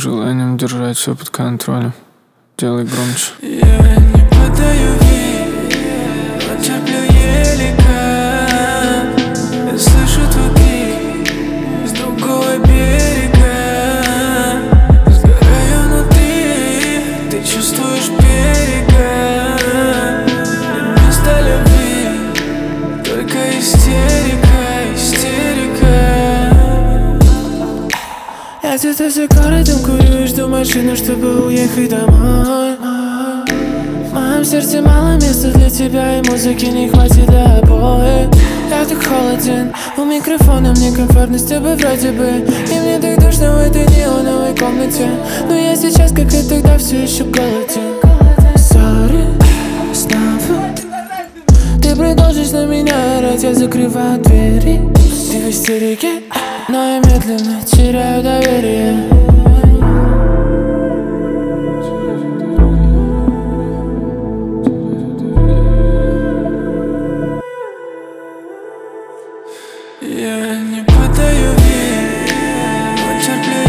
желанием держать все под контролем. Делай громче. Я не подаю вид, но терплю еле как. Я слышу твой крик с другого берега. Сгораю внутри, ты чувствуешь берега. Нет места любви, только истерика, истерика. Я где-то за городом курю и жду машину, чтобы уехать домой. В моем сердце мало места для тебя, и музыки не хватит для обоих. Я так холоден, у микрофона мне комфортно с тобой вроде бы. И мне так душно в этой неоновой комнате. Но я сейчас, как и тогда, все еще голоден. Sorry, снова ты продолжишь на меня орать, я закрываю двери. Ты в истерике, но я медленно теряю доверие. Я не подаю вид, но терплю